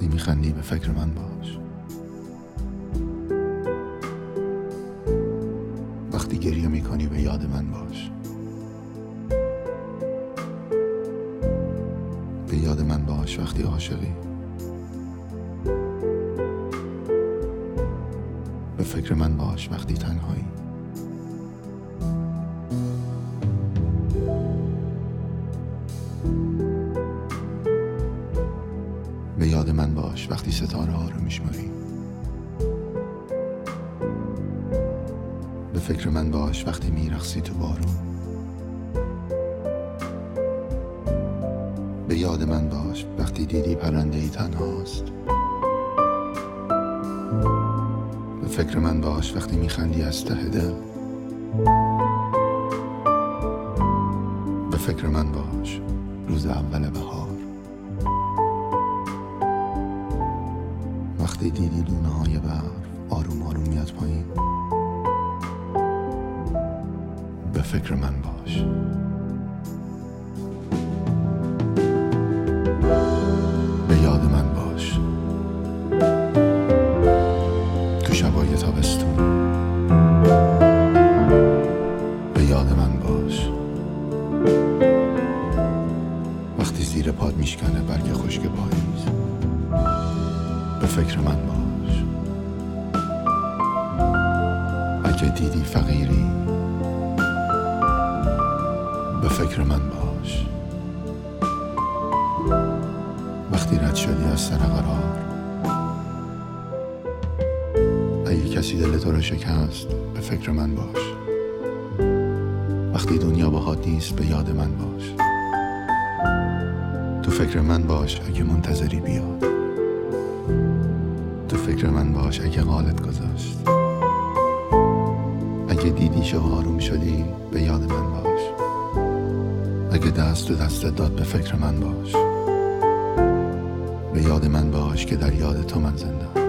وقتی میخندی به فکر من باش. وقتی گریه میکنی به یاد من باش. به یاد من باش وقتی عاشقی. به فکر من باش وقتی تنهایی. به یاد من باش وقتی ستاره ها رو میشماری. به فکر من باش وقتی میرقصی تو بارون. به یاد من باش وقتی دیدی پرنده‌ای تنهاست. به فکر من باش وقتی میخندی از ته دل. به فکر من باش روز اول بهار، وقتی دیدی دونه های برف آروم آروم میاد پایین. به فکر من باش. به یاد من باش تو شبای تابستون. به یاد من باش وقتی زیر پاد میشکنه برگ خشک پاییز. به فکر من باش اگه دیدی فقیری. به فکر من باش وقتی رد شدی از سر قرار. اگه کسی دل تو رو شکست به فکر من باش. وقتی دنیا باهات نیست به یاد من باش. تو فکر من باش اگه منتظری بیاد. تو فکر من باش اگه قالت گذاشت. اگه دیدی شو آروم شدی به یاد من باش. اگه دست تو دستت داد به فکر من باش. به یاد من باش که در یاد تو من زنده.